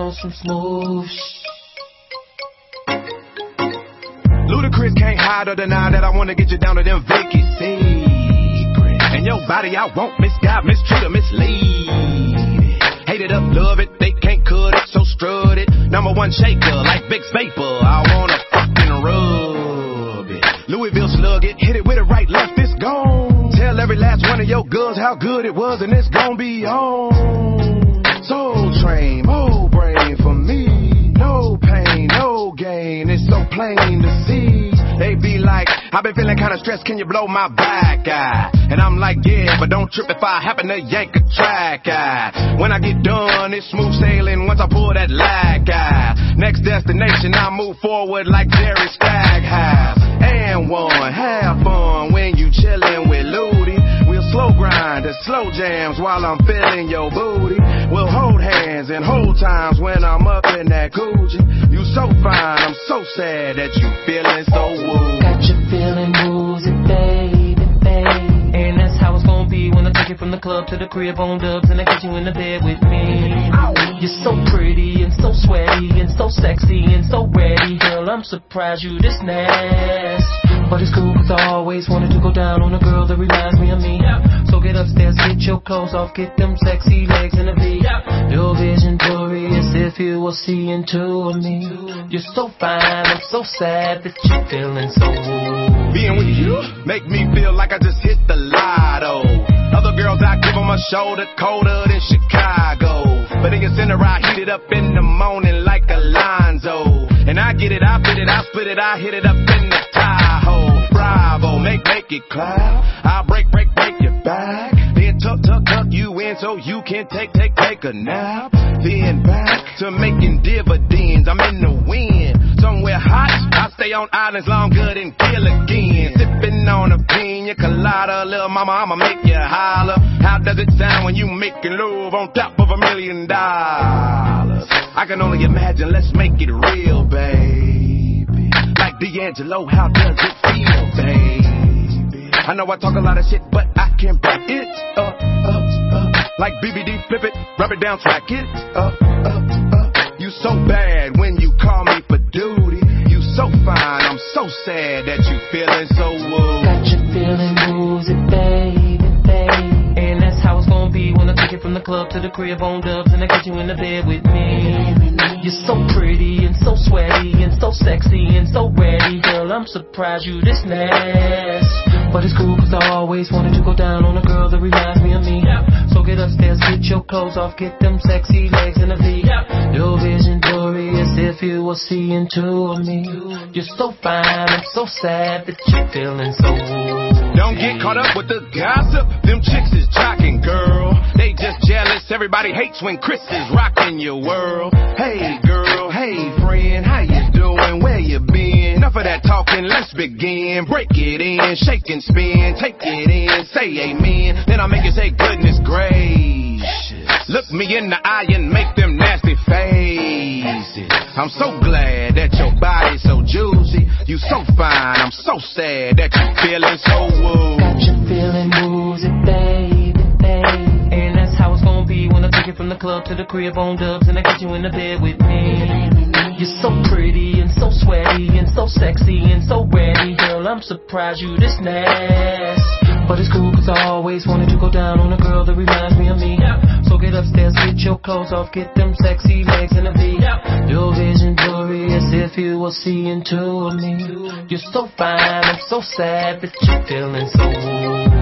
on some smooth shit. Ludacris can't hide or deny that I wanna get you down to them Vicky secrets. And your body I won't misguide, mistreat or mislead. Hate it up, love it, they can't cut it, so strut it. Number one shaker, like Big Vapor, I wanna fucking rub it. Louisville slug it, hit it with it right, left, it's gone. Tell every last one of your girls how good it was and it's gon' be on. Soul Train, whole brain for me. No pain, no gain, it's so plain to see. They be like, I've been feeling kinda stressed, can you blow my back eye? And I'm like, yeah, but don't trip if I happen to yank a track eye. When I get done, it's smooth sailing once I pull that lag eye. Next destination, I move forward like Jerry Stackhouse. And one, have fun when you chillin' with Ludi. We'll slow grind to slow jams while I'm feeling your booty. We'll hold hands and hold times when I'm up in that coochie. You so fine, I'm so sad that you feeling so woo. Got you feeling woozy, baby, baby. And that's how it's gonna be when I take you from the club to the crib on dubs and I get you in the bed with me. You're so pretty and so sweaty and so sexy and so ready. Girl, I'm surprised you this nasty. But it's cool cause I always wanted to go down on a girl that reminds me of me. So get upstairs, get your clothes off, get them sexy legs in a V. Your vision blurry as if you were seeing two of me. You're so fine, I'm so sad that you're feeling so woo. Being with you make me feel like I just hit the lotto. Other girls I give them a shoulder colder than Chicago. But in your center I heat it up in the morning like Alonzo. And I get it, I fit it, I split it, I hit it up in the Tahoe. Bravo, make it clap. I'll break your back. Then tuck you in so you can take a nap. Then back to making dividends. I'm in the wind, somewhere hot. I stay on islands longer than Gilligan. Sipping on a pina colada. Little mama, I'ma make you holler. How does it sound when you making love on top of $1 million? I can only imagine, let's make it real, baby. Like D'Angelo, how does it feel, baby? I know I talk a lot of shit, but I can back it up. Like BBD, flip it, rub it down, track it up. You so bad when you call me for duty. You so fine, I'm so sad that you feeling so woo. Got you feeling woozy, baby, baby. And that's how it's gonna be when I take you from the club to the crib on dubs and I get you in the bed with me. You're so pretty and so sweaty and so sexy and so ready. Girl, I'm surprised you this nasty. But it's cool cause I always wanted to go down on a girl that reminds me of me. So get upstairs, get your clothes off, get them sexy legs in a V. Your vision blurry as if you were seeing two of me. You're so fine, I'm so sad that you're feeling so woo. Don't get caught up with the gossip, them chicks is jocking, girl. They just jealous, everybody hates when Chris is rocking your world. Hey girl, hey friend, how you doing, where you been? Enough of that talking, let's begin. Break it in, shake and spin, take it in, say amen. Then I make you say goodness gracious. Look me in the eye and make them nasty faces. I'm so glad that your body's so juicy. You so fine, I'm so sad that you feeling so woo. Got you feeling woozy, baby, baby. And that's how it's gonna be when I take you from the club to the crib on dubs and I get you in the bed with me. You're so pretty and so sweaty and so sexy and so ready. Girl, I'm surprised you this nasty. But it's cool cause I always wanted to go down on a girl that reminds me of me. So get upstairs, get your clothes off, get them sexy legs in a V. Your vision blurry as if you were seeing two of me. You're so fine, I'm so sad that you're feeling so woo.